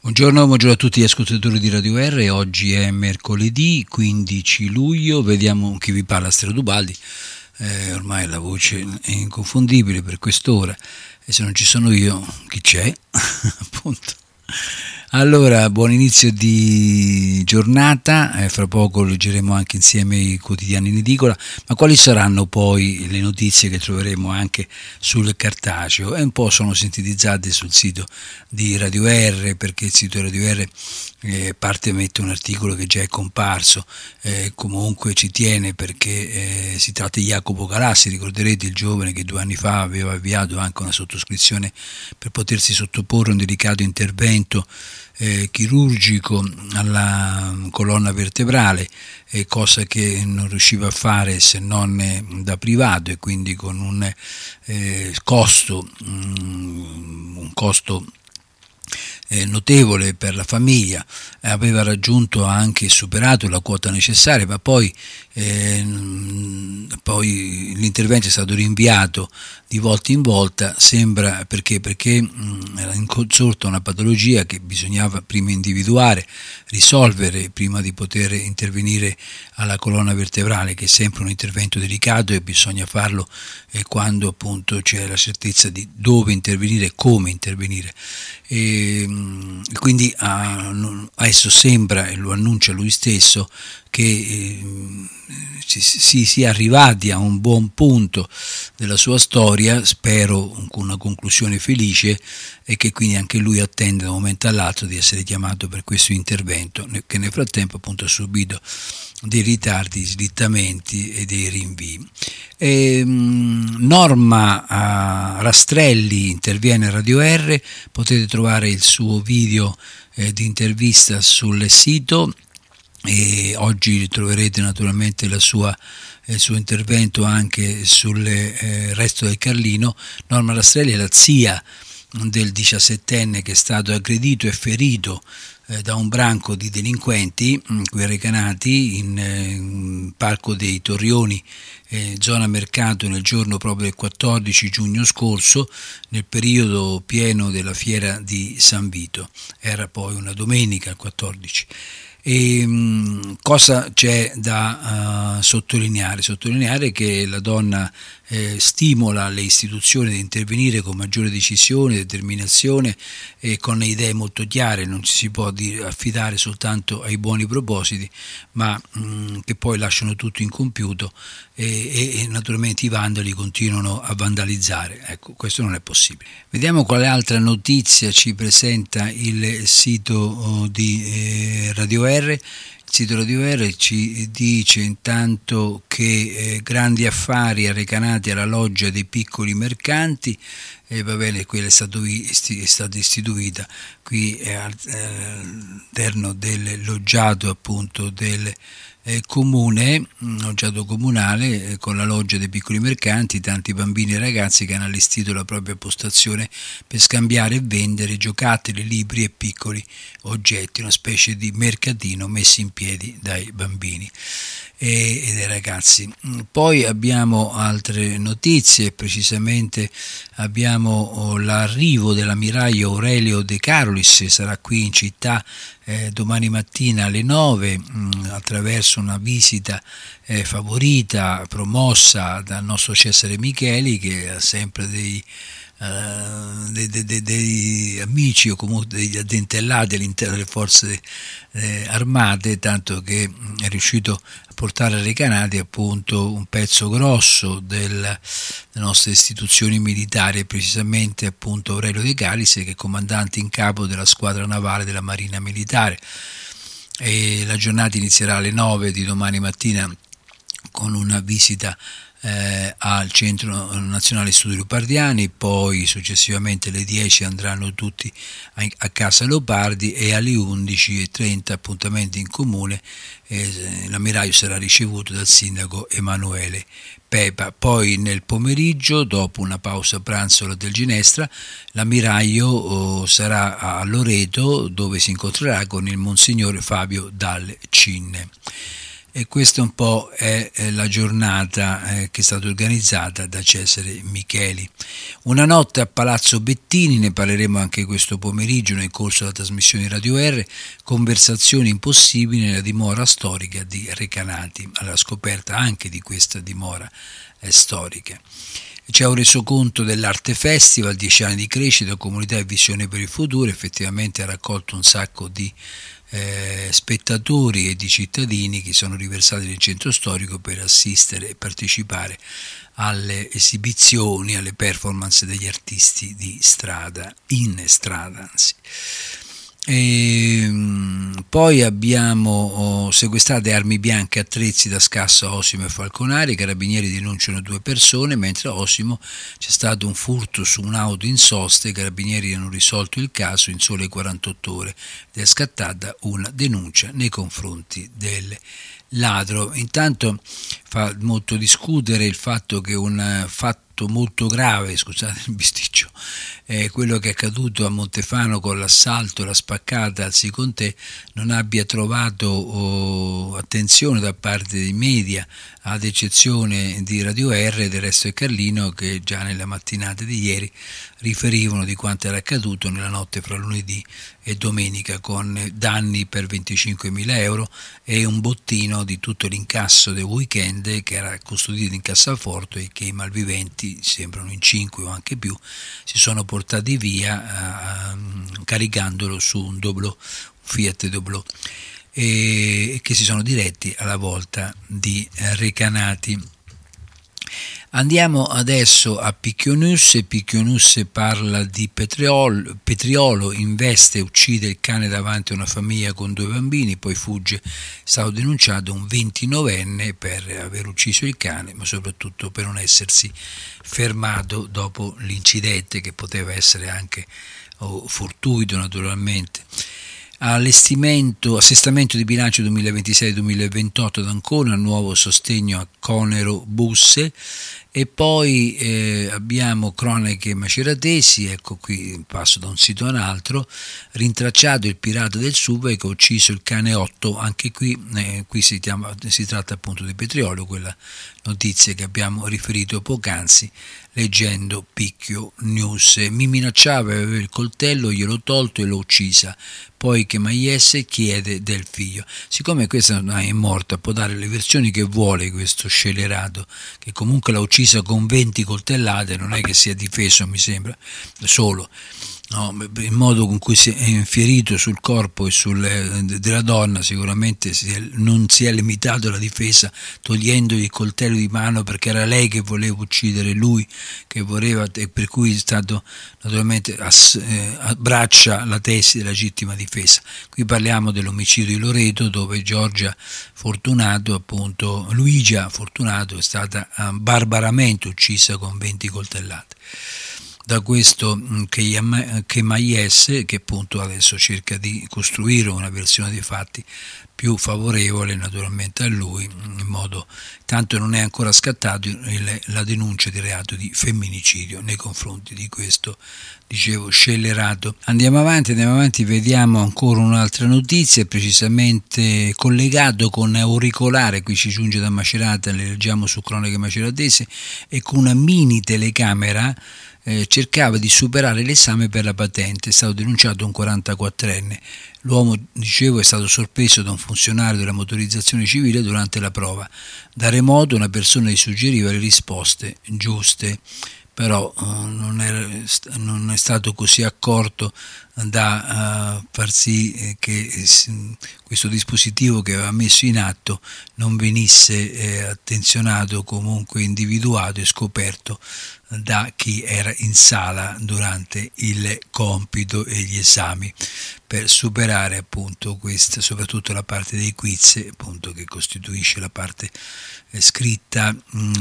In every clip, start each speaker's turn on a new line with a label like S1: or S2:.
S1: Buongiorno a tutti gli ascoltatori di Radio R. Oggi è mercoledì 15 luglio, vediamo chi vi parla, Stero Dubaldi. Ormai la voce è inconfondibile per quest'ora e se non ci sono io, chi c'è? Appunto. Allora, buon inizio di giornata, fra poco leggeremo anche insieme i quotidiani in edicola, ma quali saranno poi le notizie che troveremo anche sul cartaceo? E un po' sono sintetizzate sul sito di Radio R, perché il sito di Radio R parte mette un articolo che già è comparso, comunque ci tiene perché si tratta di Jacopo Galassi, ricorderete il giovane che 2 anni fa aveva avviato anche una sottoscrizione per potersi sottoporre a un delicato intervento chirurgico alla colonna vertebrale, cosa che non riusciva a fare se non da privato e quindi con un costo notevole per la famiglia. Aveva raggiunto anche superato la quota necessaria, ma poi l'intervento è stato rinviato di volta in volta, sembra perché era insorta una patologia che bisognava prima individuare, risolvere prima di poter intervenire alla colonna vertebrale, che è sempre un intervento delicato e bisogna farlo quando appunto c'è la certezza di dove intervenire e come intervenire. Quindi adesso sembra, e lo annuncia lui stesso, che si sia arrivati a un buon punto della sua storia, spero con una conclusione felice, e che quindi anche lui attende da un momento all'altro di essere chiamato per questo intervento, che nel frattempo appunto ha subito dei ritardi, slittamenti e dei rinvii. Norma Rastrelli interviene a Radio R, potete trovare il suo video di intervista sul sito e oggi troverete naturalmente il suo intervento anche sul resto del Carlino. Norma Rastrelli è la zia del 17enne che è stato aggredito e ferito da un branco di delinquenti qui recanati in Parco dei Torrioni, zona Mercato, nel giorno proprio del 14 giugno scorso, nel periodo pieno della fiera di San Vito. Era poi una domenica il 14. E cosa c'è da sottolineare? Sottolineare che la donna stimola le istituzioni ad intervenire con maggiore decisione, determinazione e con le idee molto chiare. Non ci si può affidare soltanto ai buoni propositi, ma che poi lasciano tutto incompiuto e naturalmente i vandali continuano a vandalizzare. Ecco, questo non è possibile. Vediamo quale altra notizia ci presenta il sito di Radio R. Il sito Radio R ci dice intanto che grandi affari arrecanati alla loggia dei piccoli mercanti, va bene, quella è stata istituita qui all'interno del loggiato appunto del comune, loggiato comunale, con la loggia dei piccoli mercanti, tanti bambini e ragazzi che hanno allestito la propria postazione per scambiare e vendere giocattoli, libri e piccoli oggetti, una specie di mercatino messo in piedi dai bambini e dai ragazzi. Poi abbiamo altre notizie, precisamente abbiamo l'arrivo dell'ammiraglio Aurelio De Carolis, sarà qui in città domani mattina alle 9 attraverso una visita favorita, promossa dal nostro Cesare Micheli, che ha sempre dei amici o comunque degli addentellati all'interno delle forze armate, tanto che è riuscito a portare ai recanati appunto un pezzo grosso delle nostre istituzioni militari, precisamente appunto Aurelio De Carolis, che è comandante in capo della squadra navale della Marina Militare. E la giornata inizierà alle 9 di domani mattina con una visita al Centro Nazionale Studi Leopardiani, poi successivamente alle 10 andranno tutti a Casa Leopardi e alle 11:30 appuntamenti in comune. L'ammiraglio sarà ricevuto dal sindaco Emanuele Pepa. Poi nel pomeriggio, dopo una pausa pranzo del Ginestra, l'ammiraglio sarà a Loreto, dove si incontrerà con il Monsignore Fabio Dal Cinne. E questa un po' è la giornata che è stata organizzata da Cesare Micheli. Una notte a Palazzo Bettini, ne parleremo anche questo pomeriggio nel corso della trasmissione Radio R, conversazioni impossibili nella dimora storica di Recanati, alla scoperta anche di questa dimora storica. C'è un resoconto dell'Arte Festival, 10 anni di crescita, comunità e visione per il futuro. Effettivamente ha raccolto un sacco di spettatori e di cittadini che sono riversati nel centro storico per assistere e partecipare alle esibizioni, alle performance degli artisti di strada, in strada anzi. Poi abbiamo sequestrate armi bianche, attrezzi da Scassa, Osimo e Falconari. I carabinieri denunciano 2 persone, mentre a Osimo c'è stato un furto su un'auto in sosta. I carabinieri hanno risolto il caso in sole 48 ore ed è scattata una denuncia nei confronti del ladro. Intanto fa molto discutere il fatto che un fatto molto grave, scusate il bisticcio, quello che è accaduto a Montefano con l'assalto, la spaccata al Sicontè, non abbia trovato attenzione da parte dei media, ad eccezione di Radio R, del Resto e Carlino, che già nella mattinata di ieri riferivano di quanto era accaduto nella notte fra lunedì e domenica, con danni per 25.000 euro e un bottino di tutto l'incasso del weekend che era custodito in cassaforte e che i malviventi, sembrano in 5 o anche più, si sono portati via caricandolo su un Doblò, Fiat Doblò, e che si sono diretti alla volta di Recanati. Andiamo adesso a Picchionusse. Picchionusse parla di Petriolo, investe e uccide il cane davanti a una famiglia con 2 bambini, poi fugge. È stato denunciato un 29enne per aver ucciso il cane, ma soprattutto per non essersi fermato dopo l'incidente, che poteva essere anche fortuito naturalmente. Assestamento di bilancio 2026-2028 ad Ancona, nuovo sostegno a Conero Busse. E poi abbiamo cronache maceratesi, ecco qui passo da un sito a un altro. Rintracciato il pirata del Subway che ha ucciso il cane Otto, anche qui si tratta appunto di Petriolo, quella notizia che abbiamo riferito poc'anzi leggendo Picchio News. Mi minacciava, aveva il coltello, gliel'ho tolto e l'ho uccisa. Poi che Maiesse chiede del figlio. Siccome questa è morta, può dare le versioni che vuole questo scellerato, che comunque l'ha uccisa con 20 coltellate, non è che sia difeso, mi sembra, solo. No, il modo con cui si è infierito sul corpo e della donna sicuramente non si è limitato alla difesa togliendogli il coltello di mano, perché era lei che voleva uccidere lui, che voleva, e per cui è stato naturalmente abbraccia la tesi della legittima difesa. Qui parliamo dell'omicidio di Loreto, dove Luigia Fortunato è stata barbaramente uccisa con 20 coltellate da questo che Maiesse, che appunto adesso cerca di costruire una versione dei fatti più favorevole naturalmente a lui, in modo tanto non è ancora scattato la denuncia di reato di femminicidio nei confronti di questo, dicevo, scellerato. Andiamo avanti, vediamo ancora un'altra notizia, precisamente collegato con auricolare, qui ci giunge da Macerata, le leggiamo su Cronache Maceratese, e con una mini telecamera cercava di superare l'esame per la patente. È stato denunciato un 44enne. L'uomo, dicevo, è stato sorpreso da un funzionario della motorizzazione civile durante la prova. Da remoto una persona gli suggeriva le risposte giuste, però non è stato così accorto da far sì che questo dispositivo che aveva messo in atto non venisse attenzionato, comunque individuato e scoperto da chi era in sala durante il compito e gli esami, per superare appunto questa, soprattutto la parte dei quiz, appunto, che costituisce la parte scritta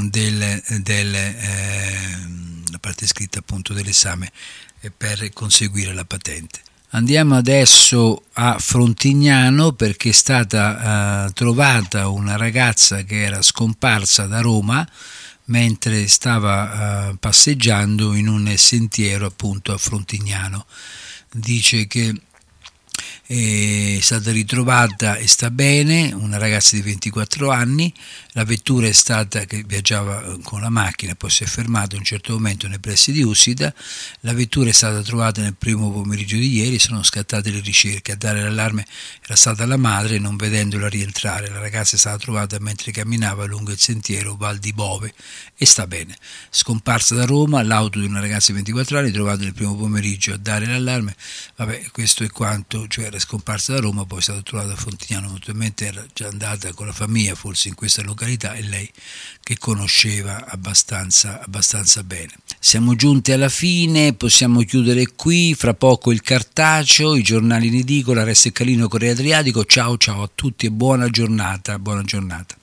S1: la parte scritta appunto dell'esame per conseguire la patente. Andiamo adesso a Frontignano, perché è stata trovata una ragazza che era scomparsa da Roma mentre stava passeggiando in un sentiero appunto a Frontignano. Dice che è stata ritrovata e sta bene, una ragazza di 24 anni, la vettura è stata, che viaggiava con la macchina, poi si è fermata a un certo momento nei pressi di Ussita, la vettura è stata trovata nel primo pomeriggio di ieri, sono scattate le ricerche, a dare l'allarme era stata la madre, non vedendola rientrare, la ragazza è stata trovata mentre camminava lungo il sentiero Val di Bove e sta bene. Scomparsa da Roma, l'auto di una ragazza di 24 anni trovata nel primo pomeriggio a dare l'allarme, vabbè, questo è quanto, cioè era scomparsa da Roma, poi è stata trovata a Fontignano, naturalmente era già andata con la famiglia forse in questa località e lei che conosceva abbastanza bene. Siamo giunti alla fine, possiamo chiudere qui, fra poco il cartaceo, i giornali in edicola, Resto e Calino, Corriere Adriatico, ciao a tutti e buona giornata.